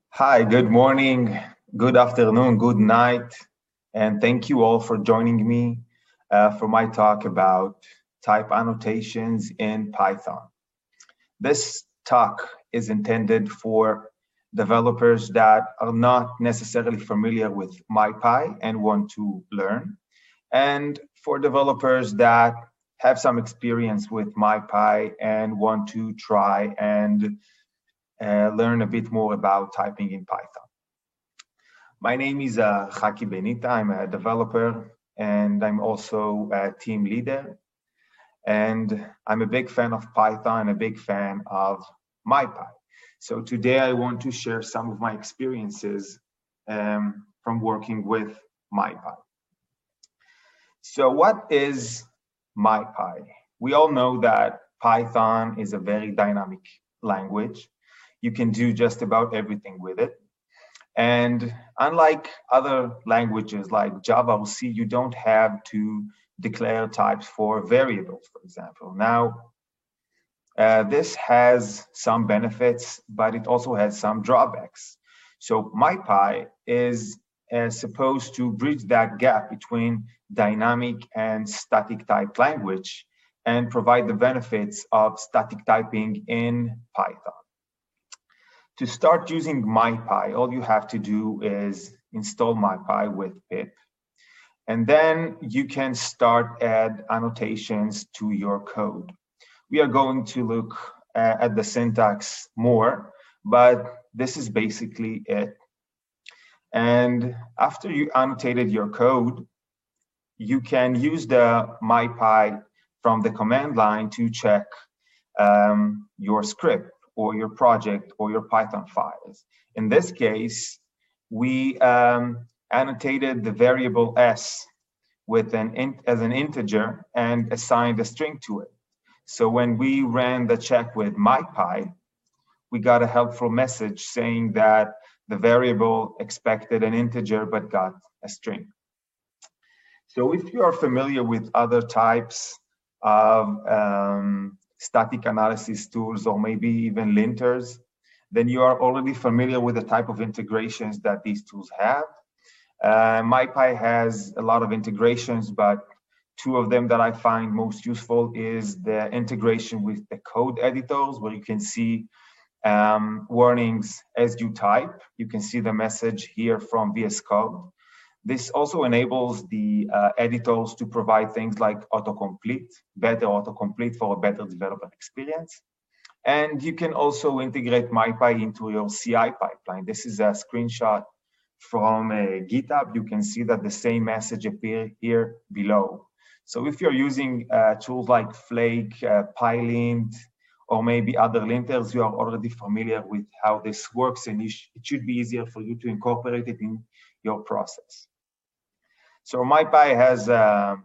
Hi, good morning, good afternoon, good night, and thank you all for joining me for my talk about type annotations in Python. This talk is intended for developers that are not necessarily familiar with MyPy and want to learn, and for developers that have some experience with MyPy and want to try and learn a bit more about typing in Python. My name is Chaki Benita. I'm a developer and I'm also a team leader. And I'm a big fan of Python, a big fan of MyPy. So today I want to share some of my experiences from working with MyPy. So what is MyPy? We all know that Python is a very dynamic language. You can do just about everything with it. And unlike other languages like Java or C, you don't have to declare types for variables, for example. Now, this has some benefits, but it also has some drawbacks. So MyPy is supposed to bridge that gap between dynamic and static type language and provide the benefits of static typing in Python. To start using MyPy, all you have to do is install MyPy with pip. And then you can start add annotations to your code. We are going to look at the syntax more, but this is basically it. And after you annotated your code, you can use the MyPy from the command line to check your script or your project or your Python files. In this case, we annotated the variable s with as an integer and assigned a string to it. So when we ran the check with MyPy, we got a helpful message saying that the variable expected an integer but got a string. So if you are familiar with other types of static analysis tools or maybe even linters, then you are already familiar with the type of integrations that these tools have. MyPy has a lot of integrations, but two of them that I find most useful is the integration with the code editors, where you can see warnings as you type. You can see the message here from VS Code. This also enables the editors to provide things like autocomplete, better autocomplete for a better developer experience. And you can also integrate MyPy into your CI pipeline. This is a screenshot from GitHub. You can see that the same message appears here below. So if you're using tools like Flake, PyLint, or maybe other linters, you are already familiar with how this works, and it should be easier for you to incorporate it in your process. So MyPy has a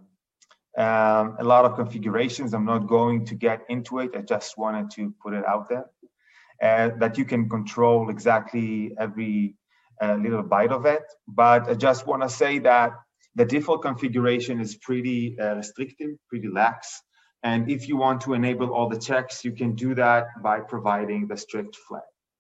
lot of configurations. I'm not going to get into it. I just wanted to put it out there that you can control exactly every little byte of it. But I just want to say that the default configuration is pretty restrictive, pretty lax. And if you want to enable all the checks, you can do that by providing the strict flag.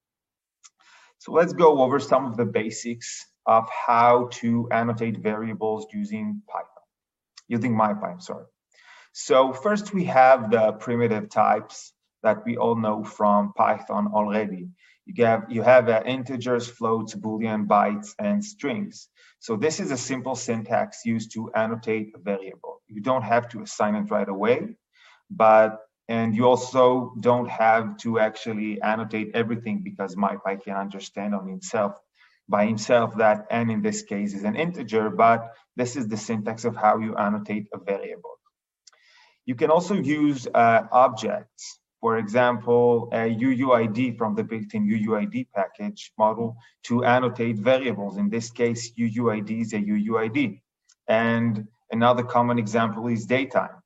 So let's go over some of the basics of how to annotate variables using MyPy, I'm sorry. So first we have the primitive types that we all know from Python already. You have integers, floats, Boolean, bytes, and strings. So this is a simple syntax used to annotate a variable. You don't have to assign it right away, and you also don't have to actually annotate everything because MyPy can understand by himself that n in this case is an integer, but this is the syntax of how you annotate a variable. You can also use objects. For example, a UUID from the built-in UUID package model to annotate variables. In this case, UUID is a UUID. And another common example is datetime.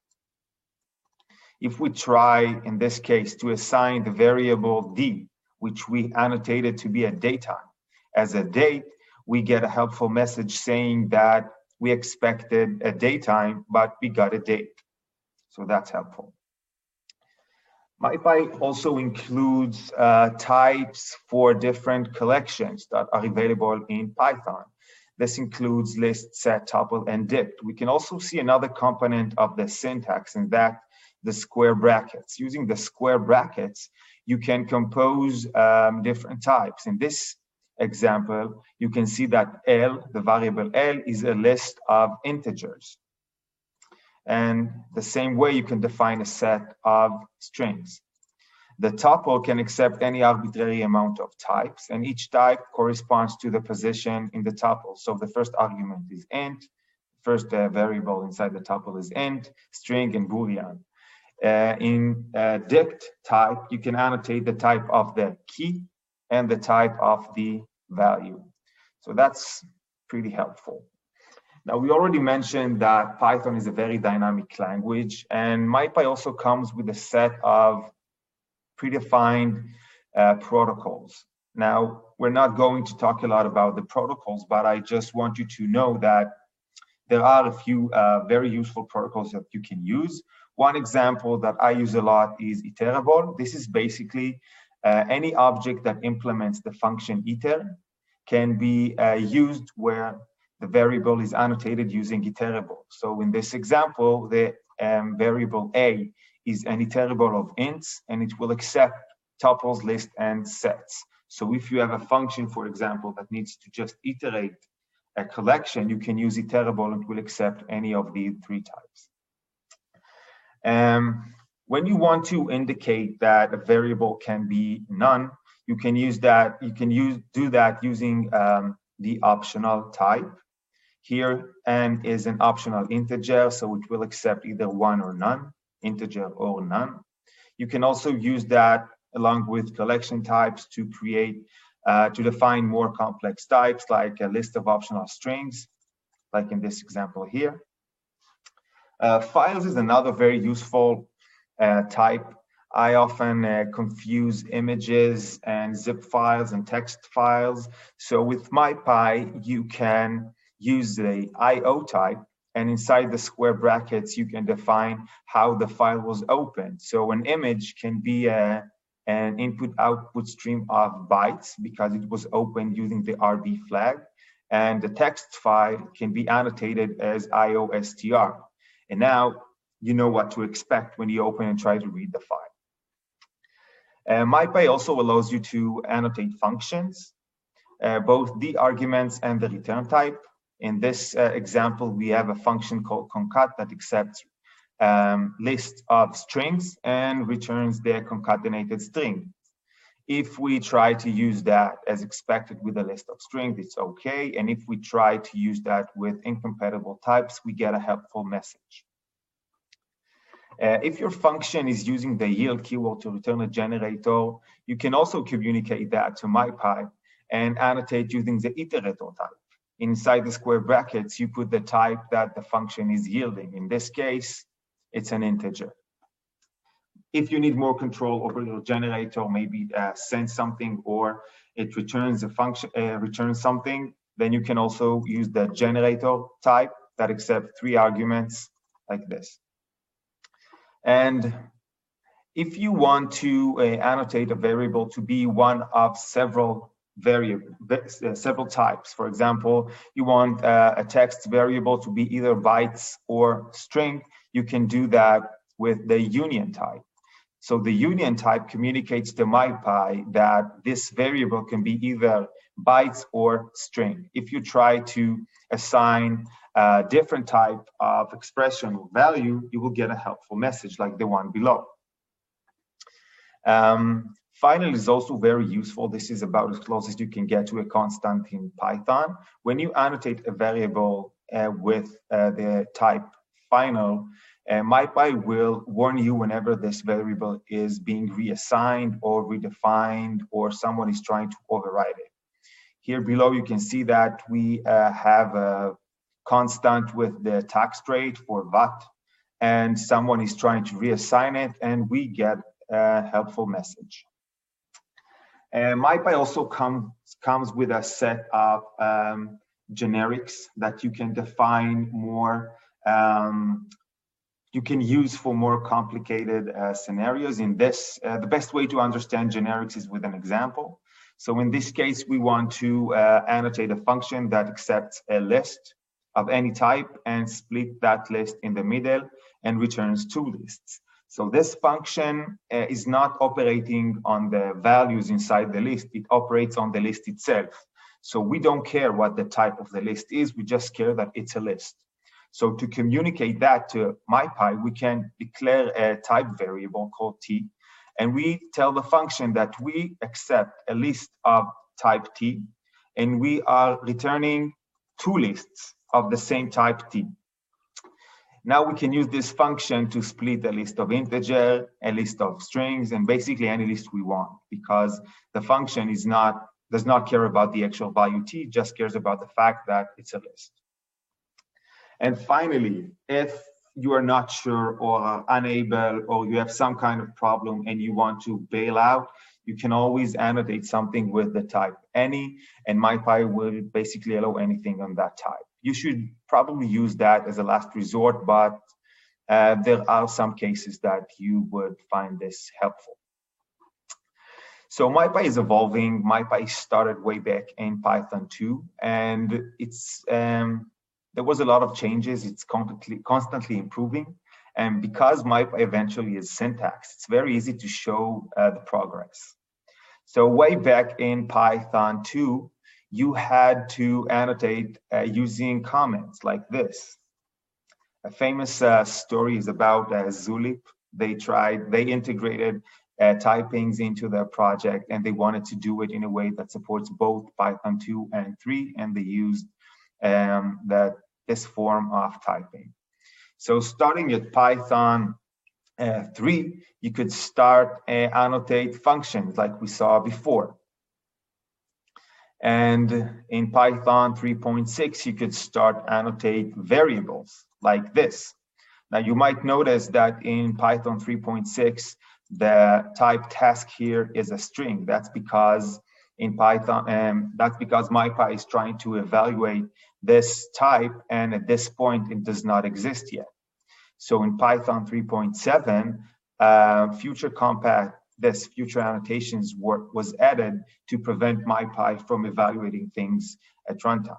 If we try, in this case, to assign the variable d, which we annotated to be a datetime, as a date, we get a helpful message saying that we expected a datetime, but we got a date. So that's helpful. MyPy also includes types for different collections that are available in Python. This includes list, set, tuple, and dict. We can also see another component of the syntax, and that the square brackets. Using the square brackets, you can compose different types. In this example, you can see that L, the variable L, is a list of integers. And the same way you can define a set of strings. The tuple can accept any arbitrary amount of types, and each type corresponds to the position in the tuple. So the first argument is int, first variable inside the tuple is int, string, and boolean. In dict type, you can annotate the type of the key and the type of the value. So that's pretty helpful. Now, we already mentioned that Python is a very dynamic language, and MyPy also comes with a set of predefined protocols. Now, we're not going to talk a lot about the protocols, but I just want you to know that there are a few very useful protocols that you can use. One example that I use a lot is iterable. This is basically any object that implements the function iter can be used where the variable is annotated using iterable. So in this example, the variable a is an iterable of ints, and it will accept tuples, lists, and sets. So if you have a function, for example, that needs to just iterate a collection, you can use iterable and it will accept any of the three types. When you want to indicate that a variable can be none, you can use that. You can do that using the optional type. Here, n is an optional integer, so it will accept either one or none, integer or none. You can also use that along with collection types to create, to define more complex types, like a list of optional strings, like in this example here. Files is another very useful type. I often confuse images and zip files and text files. So with MyPy, you can use the IO type, and inside the square brackets, you can define how the file was opened. So an image can be an input-output stream of bytes because it was opened using the RB flag, and the text file can be annotated as IOSTR. And now you know what to expect when you open and try to read the file. MyPy also allows you to annotate functions, both the arguments and the return type. In this example, we have a function called concat that accepts list of strings and returns their concatenated string. If we try to use that as expected with a list of strings, it's okay. And if we try to use that with incompatible types, we get a helpful message. If your function is using the yield keyword to return a generator, you can also communicate that to MyPy and annotate using the iterator type. Inside the square brackets, you put the type that the function is yielding. In this case, it's an integer. If you need more control over your generator, maybe send something or it returns a function, returns something, then you can also use the generator type that accepts 3 arguments like this. And if you want to annotate a variable to be one of several types, for example, you want a text variable to be either bytes or string, you can do that with the union type. So the union type communicates to MyPy that this variable can be either bytes or string. If you try to assign a different type of expression or value, you will get a helpful message like the one below. Final is also very useful. This is about as close as you can get to a constant in Python. When you annotate a variable with the type final, MyPy will warn you whenever this variable is being reassigned or redefined or someone is trying to override it. Here below, you can see that we have a constant with the tax rate for VAT, and someone is trying to reassign it, and we get a helpful message. MyPy also comes with a set of generics that you can define more you can use for more complicated scenarios. In this, the best way to understand generics is with an example. So in this case, we want to annotate a function that accepts a list of any type and split that list in the middle and returns two lists. So this function is not operating on the values inside the list. It operates on the list itself. So we don't care what the type of the list is. We just care that it's a list. So to communicate that to MyPy, we can declare a type variable called t, and we tell the function that we accept a list of type t, and we are returning two lists of the same type t. Now we can use this function to split a list of integer, a list of strings, and basically any list we want, because the function does not care about the actual value t, just cares about the fact that it's a list. And finally, if you are not sure or are unable, or you have some kind of problem and you want to bail out, you can always annotate something with the type any, and MyPy will basically allow anything on that type. You should probably use that as a last resort, but there are some cases that you would find this helpful. So MyPy is evolving. MyPy started way back in Python 2, and it's there was a lot of changes. It's constantly improving. And because MyPy eventually is syntax, it's very easy to show the progress. So way back in Python 2, you had to annotate using comments like this. A famous story is about Zulip. They integrated typings into their project, and they wanted to do it in a way that supports both Python 2 and 3, and they used this form of typing. So starting at Python 3, you could start annotate functions like we saw before. And in Python 3.6, you could start annotate variables like this. Now you might notice that in Python 3.6, the type task here is a string. That's because in Python, that's because MyPy is trying to evaluate this type, and at this point, it does not exist yet. So in Python 3.7, future annotations was added to prevent MyPy from evaluating things at runtime.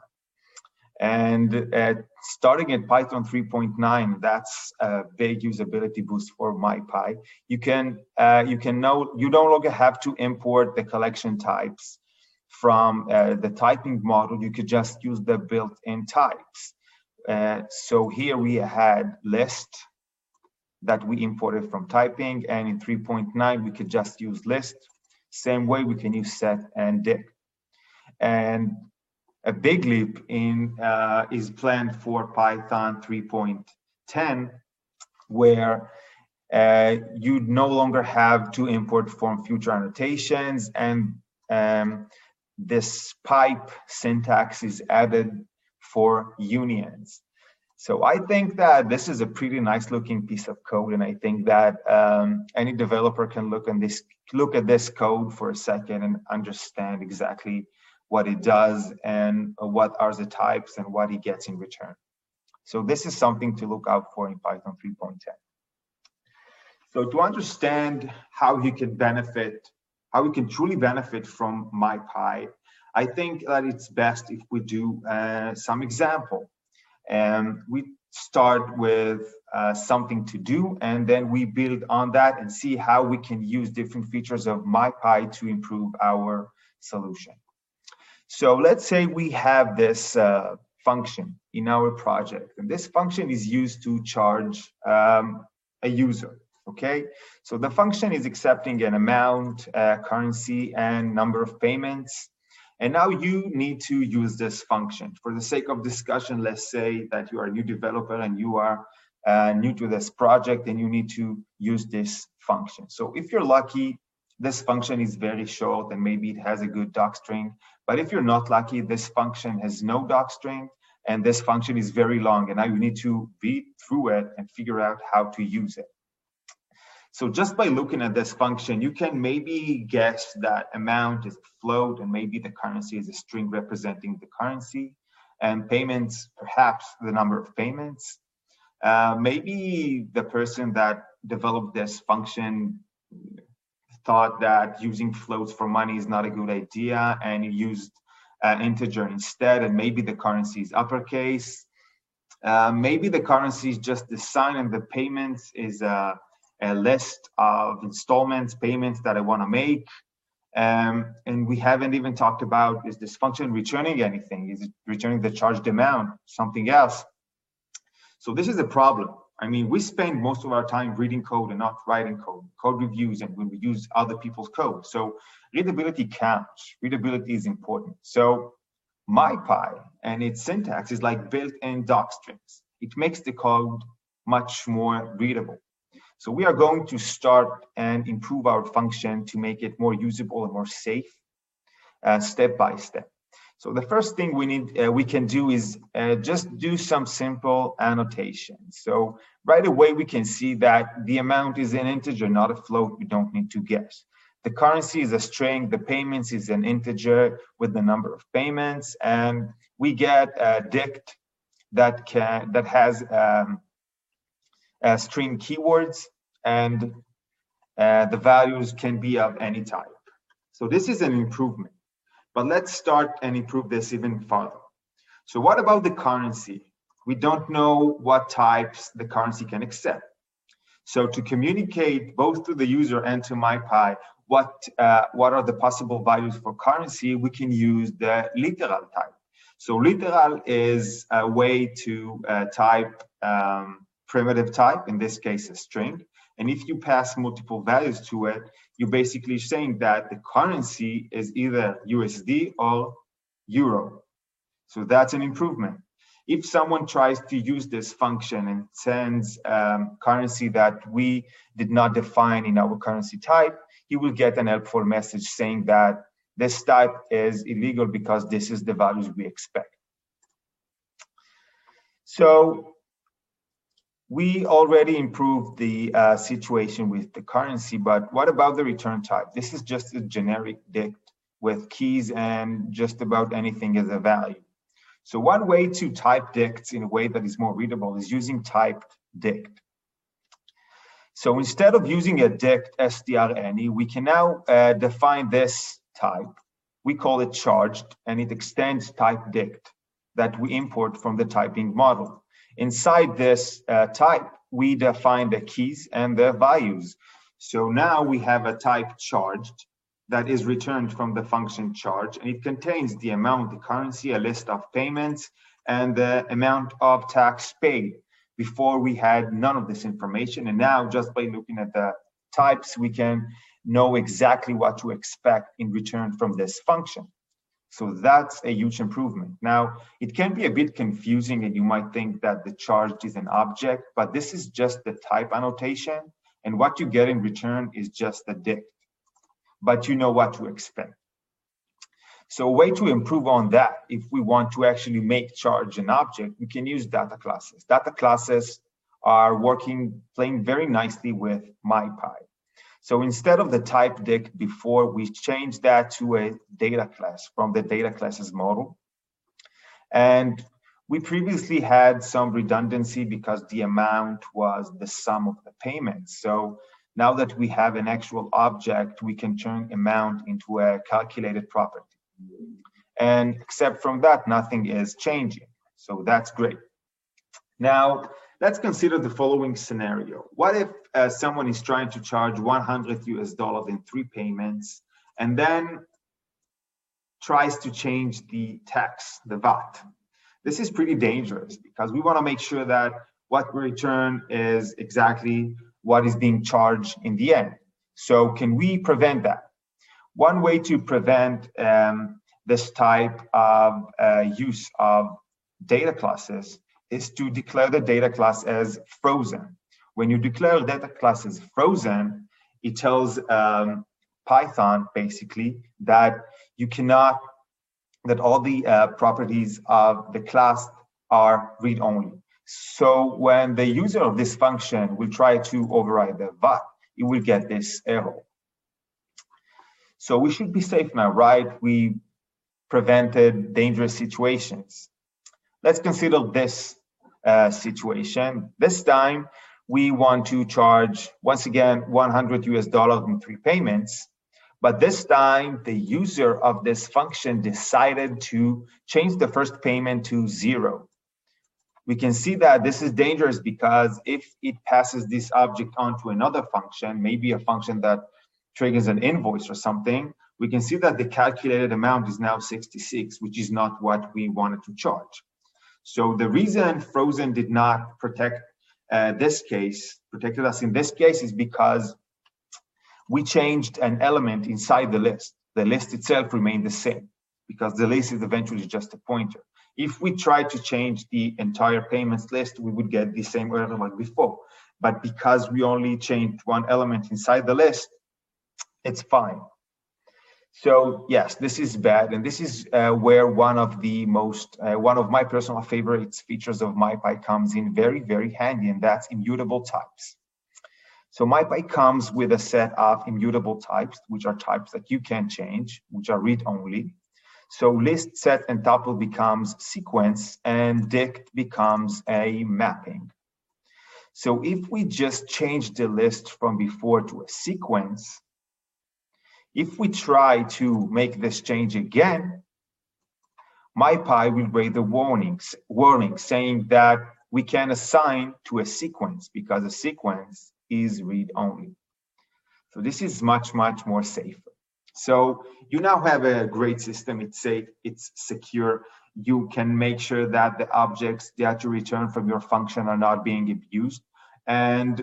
And starting at Python 3.9, that's a big usability boost for MyPy. You no longer have to import the collection types from the typing model. You could just use the built-in types. So here we had list that we imported from typing, and in 3.9 we could just use list. Same way we can use set and dict. And a big leap is planned for Python 3.10, where you no longer have to import from future annotations, and this pipe syntax is added for unions. So I think that this is a pretty nice looking piece of code, and I think that any developer can look at this code for a second and understand exactly what it does and what are the types and what he gets in return. So this is something to look out for in Python 3.10. So to understand how you can truly benefit from MyPy, I think that it's best if we do some example. And we start with something to do, and then we build on that and see how we can use different features of MyPy to improve our solution. So let's say we have this function in our project, and this function is used to charge a user, okay? So the function is accepting an amount, currency, and number of payments. And now you need to use this function. For the sake of discussion, let's say that you are a new developer and you are new to this project and you need to use this function. So if you're lucky, this function is very short and maybe it has a good docstring. But if you're not lucky, this function has no docstring and this function is very long, and now you need to read through it and figure out how to use it. So just by looking at this function, you can maybe guess that amount is a float and maybe the currency is a string representing the currency, and payments, perhaps the number of payments. Maybe the person that developed this function thought that using floats for money is not a good idea and used integer instead, and maybe the currency is uppercase. Maybe the currency is just the sign and the payments is a list of installments, payments that I want to make. And we haven't even talked about, is this function returning anything? Is it returning the charged amount, something else? So this is a problem. I mean, we spend most of our time reading code and not writing code reviews, and when we use other people's code. So readability counts, readability is important. So MyPy and its syntax is like built-in docstrings. It makes the code much more readable. So we are going to start and improve our function to make it more usable and more safe, step by step. So the first thing we can do is just do some simple annotation. So right away we can see that the amount is an integer, not a float. We don't need to guess. The currency is a string. The payments is an integer with the number of payments, and we get a dict that has string keywords, and the values can be of any type. So this is an improvement. But let's start and improve this even further. So what about the currency? We don't know what types the currency can accept. So to communicate both to the user and to MyPy what are the possible values for currency, we can use the literal type. So literal is a way to type primitive type, in this case a string. And if you pass multiple values to it, you're basically saying that the currency is either USD or Euro. So that's an improvement. If someone tries to use this function and sends currency that we did not define in our currency type, he will get an helpful message saying that this type is illegal because this is the values we expect. So we already improved the situation with the currency, but what about the return type? This is just a generic dict with keys and just about anything as a value. So one way to type dicts in a way that is more readable is using typed dict. So instead of using a dict strne, we can now define this type. We call it charged, and it extends type dict that we import from the typing model. Inside this type, we define the keys and the values. So now we have a type charged that is returned from the function charge, and it contains the amount, the currency, a list of payments, and the amount of tax paid. Before we had none of this information, and now just by looking at the types, we can know exactly what to expect in return from this function. So that's a huge improvement. Now, it can be a bit confusing and you might think that the charged is an object, but this is just the type annotation, and what you get in return is just a dict, but you know what to expect. So a way to improve on that, if we want to actually make charge an object, we can use data classes. Data classes are playing very nicely with MyPy. So instead of the type dict before, we changed that to a data class from the data classes model. And we previously had some redundancy because the amount was the sum of the payments. So now that we have an actual object, we can turn amount into a calculated property. And except from that, nothing is changing. So that's great. Now, let's consider the following scenario. What if someone is trying to charge $100 in 3 payments and then tries to change the tax, the VAT? This is pretty dangerous because we want to make sure that what we return is exactly what is being charged in the end. So can we prevent that? One way to prevent this type of use of data classes is to declare the data class as frozen. When you declare data class as frozen, it tells Python basically that you cannot, that all the properties of the class are read-only. So when the user of this function will try to override the VAT, it will get this error. So we should be safe now, right? We prevented dangerous situations. Let's consider this situation. This time, we want to charge, once again, $100 in 3 payments. But this time, the user of this function decided to change the first payment to 0. We can see that this is dangerous because if it passes this object onto another function, maybe a function that triggers an invoice or something, we can see that the calculated amount is now 66, which is not what we wanted to charge. So the reason Frozen did not protected us in this case is because we changed an element inside the list. The list itself remained the same because the list is eventually just a pointer. If we try to change the entire payments list, we would get the same error like before. But because we only changed one element inside the list, it's fine. So yes, this is bad, and this is where one of my personal favorites features of MyPy comes in very, very handy, and that's immutable types. So MyPy comes with a set of immutable types, which are types that you can change, which are read-only. So list, set, and tuple becomes sequence, and dict becomes a mapping. So if we just change the list from before to a sequence, if we try to make this change again, MyPy will raise the warning saying that we can assign to a sequence because a sequence is read-only. So this is much, much more safer. So you now have a great system. It's safe, it's secure. You can make sure that the objects that you return from your function are not being abused. And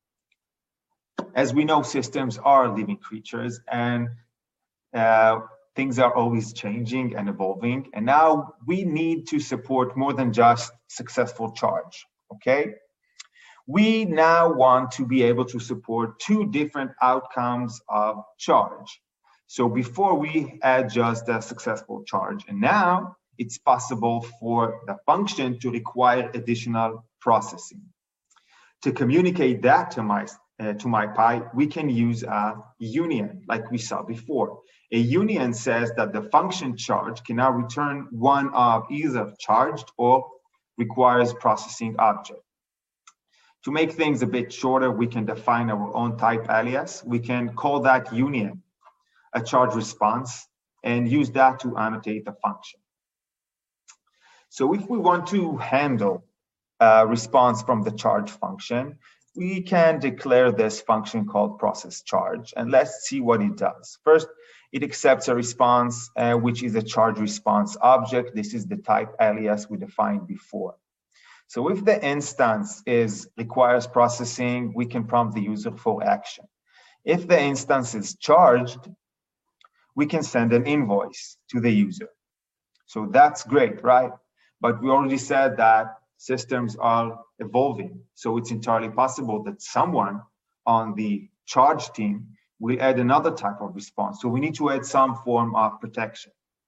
as we know, systems are living creatures, and things are always changing and evolving. And now we need to support more than just successful charge, okay? We now want to be able to support 2 different outcomes of charge. So before we had just a successful charge, and now it's possible for the function to require additional processing. To communicate that to MyPy, we can use a union like we saw before. A union says that the function charge can now return one of either charged or requires processing object. To make things a bit shorter, we can define our own type alias. We can call that union a charge response and use that to annotate the function. So if we want to handle a response from the charge function, we can declare this function called process charge, and let's see what it does. First, it accepts a response, which is a charge response object. This is the type alias we defined before. So if the instance requires processing, we can prompt the user for action. If the instance is charged, we can send an invoice to the user. So that's great, right? But we already said that systems are evolving. So it's entirely possible that someone on the charge team will add another type of response. So we need to add some form of protection.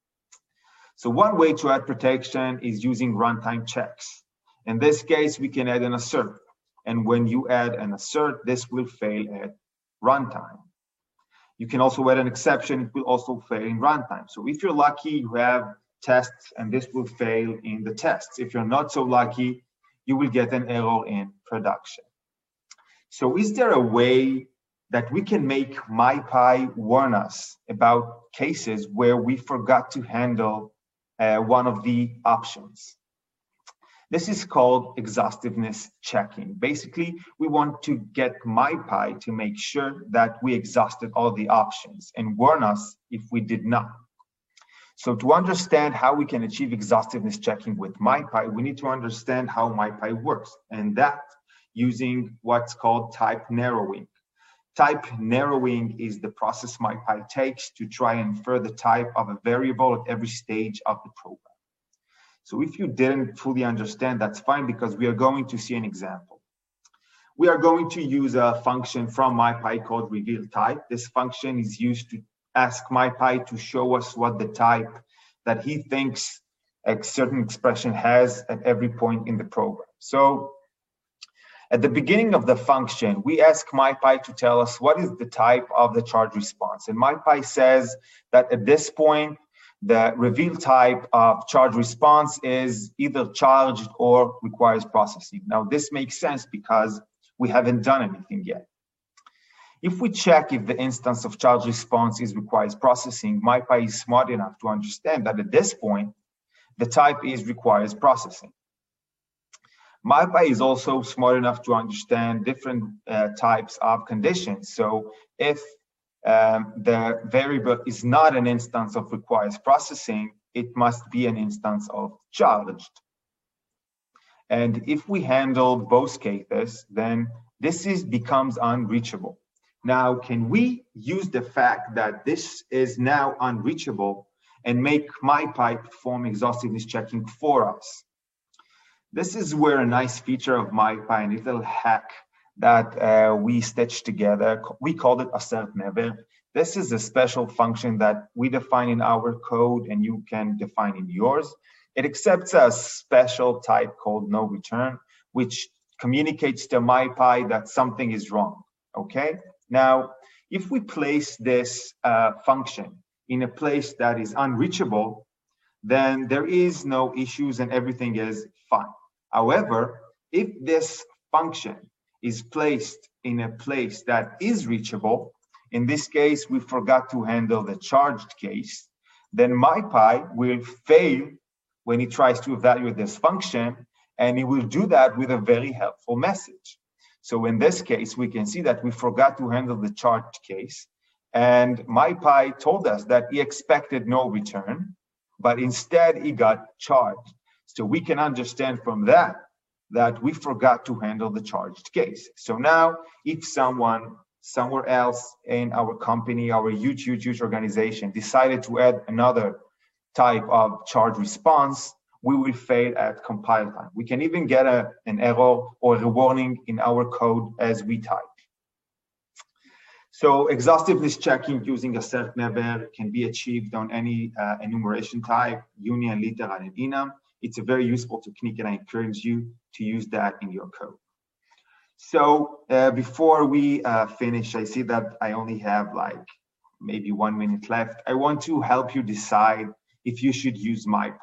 So one way to add protection is using runtime checks. In this case, we can add an assert. And when you add an assert, this will fail at runtime. You can also add an exception. It will also fail in runtime. So if you're lucky, you have tests, and this will fail in the tests. If you're not so lucky, you will get an error in production. So is there a way that we can make MyPy warn us about cases where we forgot to handle one of the options? This is called exhaustiveness checking. Basically, we want to get MyPy to make sure that we exhausted all the options and warn us if we did not. So to understand how we can achieve exhaustiveness checking with MyPy, we need to understand how MyPy works, and that using what's called type narrowing. Type narrowing is the process MyPy takes to try and infer the type of a variable at every stage of the program. So if you didn't fully understand, that's fine, because we are going to see an example. We are going to use a function from MyPy called reveal type. This function is used to ask MyPy to show us what the type that he thinks a certain expression has at every point in the program. So at the beginning of the function, we ask MyPy to tell us what is the type of the charge response. And MyPy says that at this point, the reveal type of charge response is either charged or requires processing. Now, this makes sense because we haven't done anything yet. If we check if the instance of charge response requires processing, MyPy is smart enough to understand that at this point, the type is requires processing. MyPy is also smart enough to understand different types of conditions. So if the variable is not an instance of requires processing, it must be an instance of charged. And if we handle both cases, then this becomes unreachable. Now, can we use the fact that this is now unreachable and make MyPy perform exhaustiveness checking for us? This is where a nice feature of MyPy, a little hack that we stitched together, we called it assert never. This is a special function that we define in our code and you can define in yours. It accepts a special type called no return, which communicates to MyPy that something is wrong, okay? Now, if we place this function in a place that is unreachable, then there is no issues and everything is fine. However, if this function is placed in a place that is reachable, in this case, we forgot to handle the charged case, then MyPy will fail when he tries to evaluate this function, and he will do that with a very helpful message. So in this case, we can see that we forgot to handle the charged case, and MyPy told us that he expected no return, but instead he got charged. So we can understand from that we forgot to handle the charged case. So now if someone somewhere else in our company, our huge organization decided to add another type of charge response, we will fail at compile time. We can even get an error or a warning in our code as we type. So exhaustiveness checking using assert never can be achieved on any enumeration type, union, literal, and enum. It's a very useful technique and I encourage you to use that in your code. So before we finish, I see that I only have like maybe 1 minute left. I want to help you decide if you should use MyPy.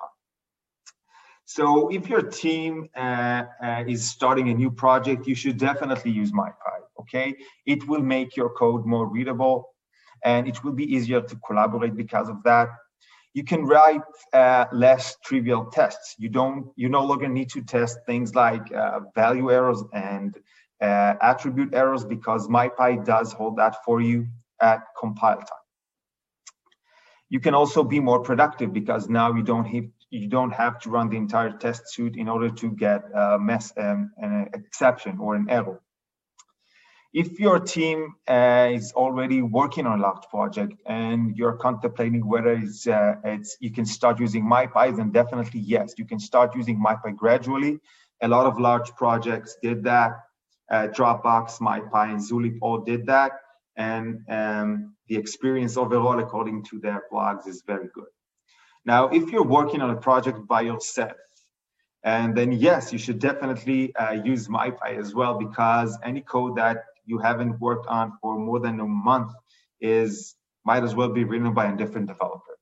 So if your team is starting a new project, you should definitely use MyPy, okay? It will make your code more readable and it will be easier to collaborate because of that. You can write less trivial tests. You no longer need to test things like value errors and attribute errors because MyPy does hold that for you at compile time. You can also be more productive because now you don't have to run the entire test suite in order to get an exception or an error. If your team is already working on a large project and you're contemplating whether you can start using MyPy, then definitely yes, you can start using MyPy gradually. A lot of large projects did that. Dropbox, MyPy, and Zulip all did that. And the experience overall, according to their blogs, is very good. Now, if you're working on a project by yourself, and then yes, you should definitely use MyPy as well, because any code that you haven't worked on for more than a month might as well be written by a different developer.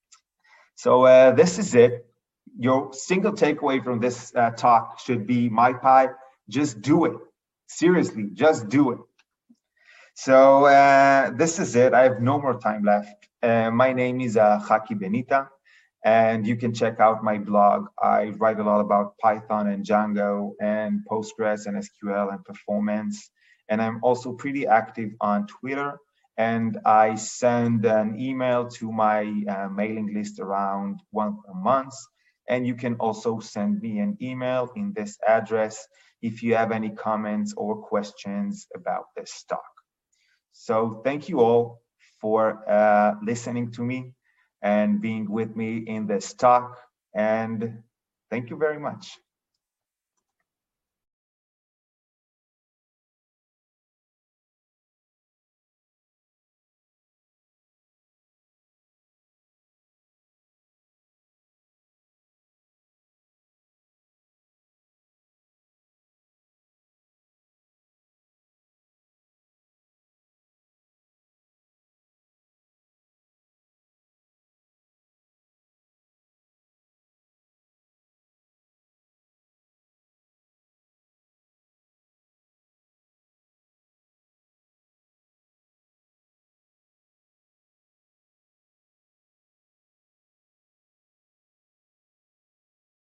So this is it. Your single takeaway from this talk should be MyPy, just do it. Seriously, just do it. So this is it. I have no more time left. My name is Chaki Benita, and you can check out my blog. I write a lot about Python and Django and Postgres and SQL and performance. And I'm also pretty active on Twitter. And I send an email to my mailing list around once a month. And you can also send me an email in this address if you have any comments or questions about this talk. So thank you all for listening to me and being with me in this talk. And thank you very much.